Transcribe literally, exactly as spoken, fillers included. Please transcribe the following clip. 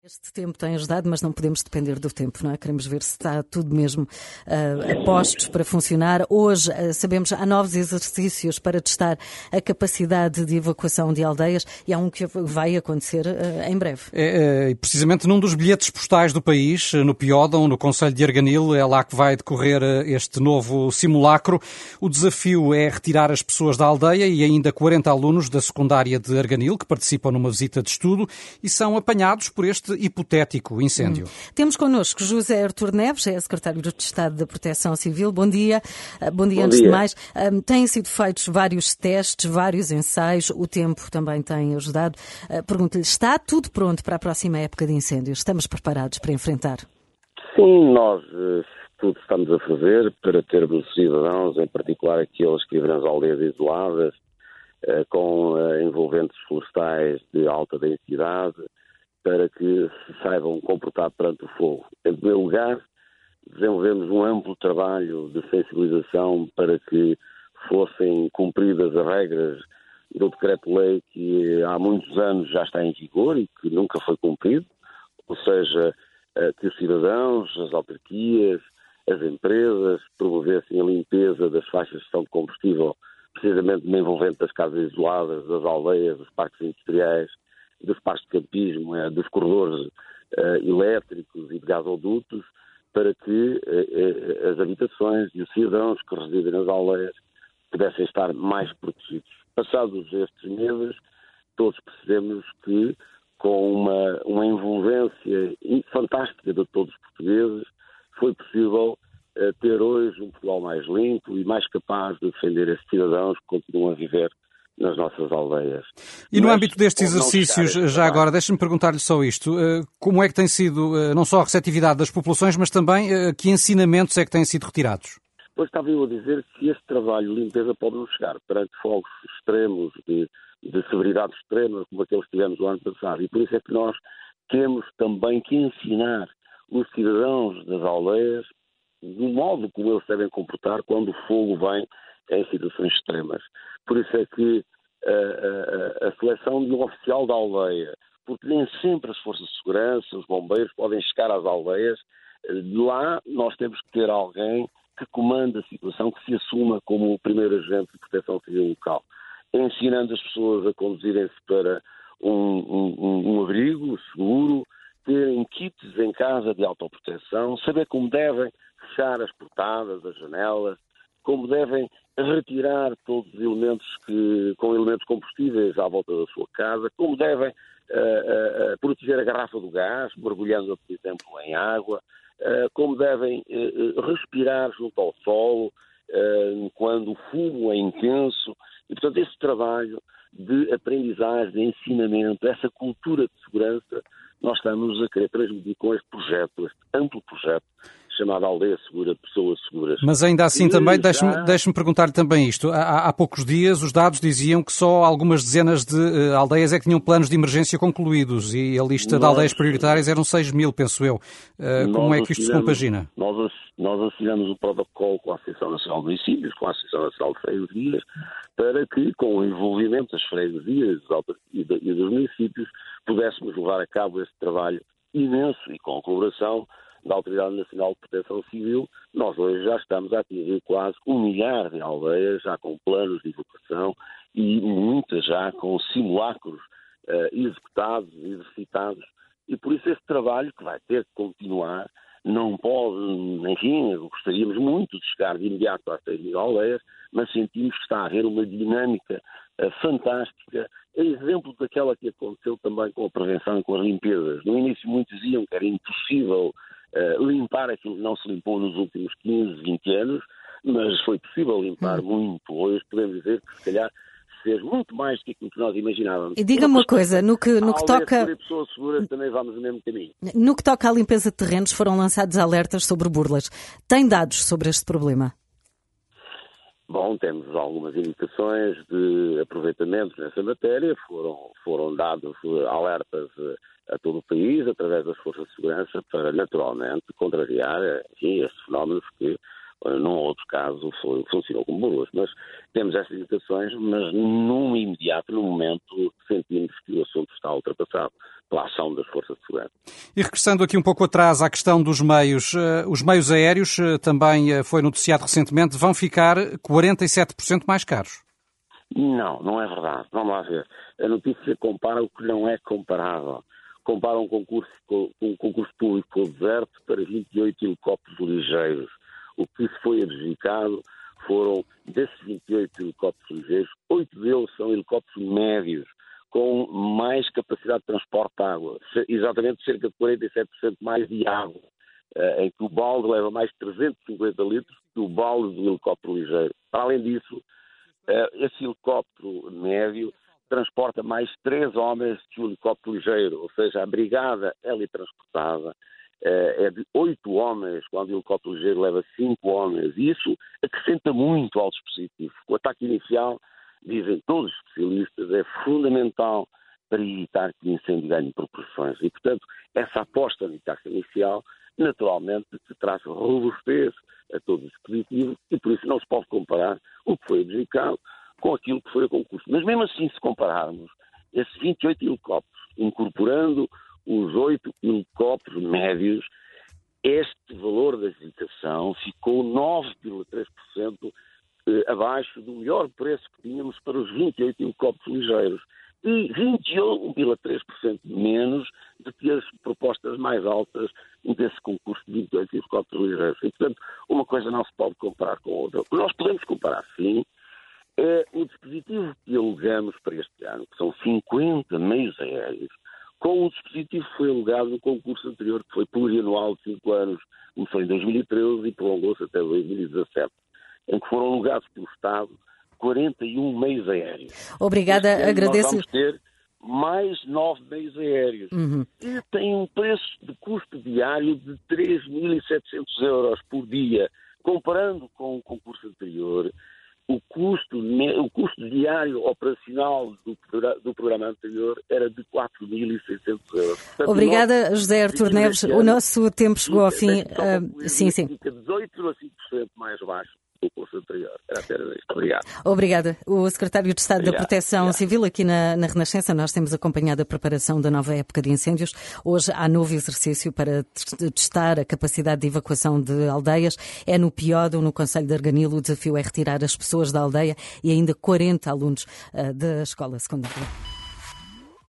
Este tempo tem ajudado, mas não podemos depender do tempo, não é? Queremos ver se está tudo mesmo uh, a postos para funcionar. Hoje, uh, sabemos, há novos exercícios para testar a capacidade de evacuação de aldeias e há um que vai acontecer uh, em breve. É, é, precisamente num dos bilhetes postais do país, no Piódão, no concelho de Arganil, é lá que vai decorrer este novo simulacro. O desafio é retirar as pessoas da aldeia e ainda quarenta alunos da secundária de Arganil, que participam numa visita de estudo e são apanhados por este hipotético incêndio. Hum. Temos connosco José Artur Neves, é secretário de Estado da Proteção Civil. Bom dia. Uh, bom dia bom antes dia. de mais. Um, têm sido feitos vários testes, vários ensaios, o tempo também tem ajudado. Uh, Pergunto-lhe, está tudo pronto para a próxima época de incêndios? Estamos preparados para enfrentar? Sim, nós uh, tudo estamos a fazer para termos cidadãos, em particular aqueles que vivem nas aldeias isoladas, uh, com uh, envolventes florestais de alta densidade, para que se saibam comportar perante o fogo. Em primeiro lugar, desenvolvemos um amplo trabalho de sensibilização para que fossem cumpridas as regras do decreto-lei que há muitos anos já está em vigor e que nunca foi cumprido, ou seja, que os cidadãos, as autarquias, as empresas promovessem a limpeza das faixas de gestão de combustível, precisamente no envolvente das casas isoladas, das aldeias, dos parques industriais, dos parques de campismo, dos corredores uh, elétricos e de gasodutos, para que uh, as habitações e os cidadãos que residem nas aldeias pudessem estar mais protegidos. Passados estes meses, todos percebemos que, com uma, uma envolvência fantástica de todos os portugueses, foi possível uh, ter hoje um Portugal mais limpo e mais capaz de defender esses cidadãos que continuam a viver nas nossas aldeias. E no Mas, âmbito destes exercícios, já agora, deixe-me perguntar-lhe só isto, como é que tem sido, não só a receptividade das populações, mas também que ensinamentos é que têm sido retirados? Pois estava eu a dizer que este trabalho de limpeza pode não chegar perante fogos extremos, de, de severidade extrema, como aqueles que tivemos o ano passado, e por isso é que nós temos também que ensinar os cidadãos das aldeias do modo como eles devem comportar quando o fogo vem em situações extremas. Por isso é que a, a, a seleção de um oficial da aldeia, porque nem sempre as forças de segurança, os bombeiros podem chegar às aldeias, de lá nós temos que ter alguém que comanda a situação, que se assuma como o primeiro agente de proteção civil local, ensinando as pessoas a conduzirem-se para um, um, um abrigo seguro, terem kits em casa de autoproteção, saber como devem fechar as portadas, as janelas, como devem retirar todos os elementos que, com elementos combustíveis à volta da sua casa, como devem uh, uh, uh, proteger a garrafa do gás, mergulhando-a, por exemplo, em água, uh, como devem uh, respirar junto ao solo uh, quando o fumo é intenso. E, portanto, esse trabalho de aprendizagem, de ensinamento, essa cultura de segurança, nós estamos a querer transmitir com este projeto, este amplo projeto, chamada Aldeia Segura, Pessoas Seguras. Mas ainda assim e também, já... deixe-me, deixe-me perguntar-lhe também isto. Há, há poucos dias os dados diziam que só algumas dezenas de uh, aldeias é que tinham planos de emergência concluídos e a lista nós, de aldeias prioritárias eram seis mil, penso eu. Uh, como é que isto se compagina? Nós, nós assinamos o protocolo com a Associação Nacional de Municípios, com a Associação Nacional de Freguesias, para que, com o envolvimento das freguesias e dos municípios, pudéssemos levar a cabo esse trabalho imenso e com a colaboração da Autoridade Nacional de Proteção Civil. Nós hoje já estamos a atingir quase um milhar de aldeias, já com planos de evacuação e muitas já com simulacros uh, executados, exercitados. E por isso esse trabalho, que vai ter que continuar, não pode, enfim, gostaríamos muito de chegar de imediato às seis mil aldeias, mas sentimos que está a haver uma dinâmica uh, fantástica, é exemplo daquela que aconteceu também com a prevenção e com as limpezas. No início muitos diziam que era impossível Uh, limpar aquilo que não se limpou nos últimos quinze, vinte anos, mas foi possível limpar hum. muito. Hoje podemos dizer que se calhar se fez muito mais do que aquilo que nós imaginávamos. E diga-me uma coisa, no que, no que toca... A pessoas seguras também vamos no mesmo caminho. No que toca à limpeza de terrenos, foram lançados alertas sobre burlas. Tem dados sobre este problema? Bom, temos algumas indicações de aproveitamento nessa matéria, foram, foram dados alertas a todo o país, através das forças de segurança, para naturalmente contrariar, enfim, estes fenómenos que Num outro caso, foi, funcionou como boas. Mas temos essas indicações, mas num imediato, no momento, sentimos que o assunto está ultrapassado pela ação das forças de segurança. E regressando aqui um pouco atrás à questão dos meios, os meios aéreos, também foi noticiado recentemente, vão ficar quarenta e sete por cento mais caros. Não, não é verdade. Vamos lá ver. A notícia compara o que não é comparável. Compara um concurso, um concurso público com o deserto para vinte e oito helicópteros ligeiros. O que se foi adjudicado foram, desses vinte e oito helicópteros ligeiros, oito deles são helicópteros médios, com mais capacidade de transporte de água. Exatamente cerca de quarenta e sete por cento mais de água, em que o balde leva mais de trezentos e cinquenta litros que o balde do helicóptero ligeiro. Para além disso, esse helicóptero médio transporta mais três homens que o helicóptero ligeiro, ou seja, a brigada é transportada é de oito homens, quando o helicóptero ligeiro leva cinco homens. E isso acrescenta muito ao dispositivo. O ataque inicial, dizem todos os especialistas, é fundamental para evitar que o incêndio ganhe proporções. E, portanto, essa aposta no ataque inicial, naturalmente, que traz robustez a todo o dispositivo e, por isso, não se pode comparar o que foi adjudicado com aquilo que foi a concurso. Mas, mesmo assim, se compararmos esses vinte e oito helicópteros, incorporando os oito helicópteros médios, este valor da adjudicação ficou nove vírgula três por cento abaixo do melhor preço que tínhamos para os vinte e oito helicópteros ligeiros e vinte e um vírgula três por cento menos do que as propostas mais altas desse concurso de vinte e oito helicópteros ligeiros. E, portanto, uma coisa não se pode comparar com a outra. O que nós podemos comparar, sim, é o dispositivo que alegamos para este ano, que são cinquenta meios aéreos, com o dispositivo que foi alegado no concurso anterior, que foi plurianual de cinco anos, começou em dois mil e treze e prolongou-se até dois mil e dezassete, em que foram alugados pelo Estado quarenta e um meios aéreos. Obrigada, este ano agradeço. Nós vamos ter mais nove meios aéreos. Uhum. E tem um preço de custo diário de três mil e setecentos euros por dia. Comparando com o concurso anterior, o custo, o custo diário operacional do, do programa anterior era de quatro mil e seiscentos euros. Portanto, obrigada, José Artur Neves. O nosso tempo chegou ao fim. Uh, sim, sim. Fica dezoito vírgula cinco por cento mais baixo do curso anterior. Era apenas isto. Obrigado. Obrigada. O Secretário de Estado Obrigado. da Proteção Obrigado. Civil aqui na, na Renascença. Nós temos acompanhado a preparação da nova época de incêndios. Hoje há novo exercício para testar a capacidade de evacuação de aldeias. É no Piódão, no concelho de Arganil. O desafio é retirar as pessoas da aldeia e ainda quarenta alunos uh, da escola secundária.